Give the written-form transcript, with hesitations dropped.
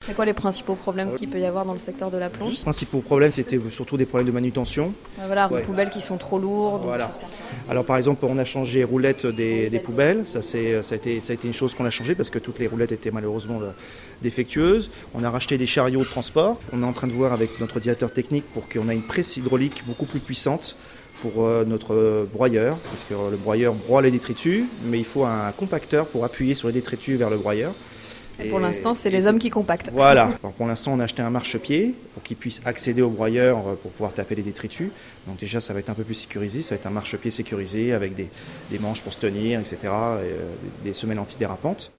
C'est quoi les principaux problèmes qu'il peut y avoir dans le secteur de la plonge? Les principaux problèmes, c'était surtout des problèmes de manutention. Voilà, des poubelles qui sont trop lourdes, Voilà. des choses comme ça. Alors par exemple, on a changé les roulettes des poubelles. Ça a été une chose qu'on a changé parce que toutes les roulettes étaient malheureusement défectueuses. On a racheté des chariots de transport. On est en train de voir avec notre directeur technique pour qu'on ait une presse hydraulique beaucoup plus puissante pour notre broyeur, parce que le broyeur broie les détritus, mais il faut un compacteur pour appuyer sur les détritus vers le broyeur. Et pour l'instant, c'est les hommes qui compactent. Voilà. Alors pour l'instant, on a acheté un marchepied pour qu'il puisse accéder au broyeur pour pouvoir taper les détritus. Donc déjà, ça va être un peu plus sécurisé. Ça va être un marchepied sécurisé avec des manches pour se tenir, etc. Et des semelles antidérapantes.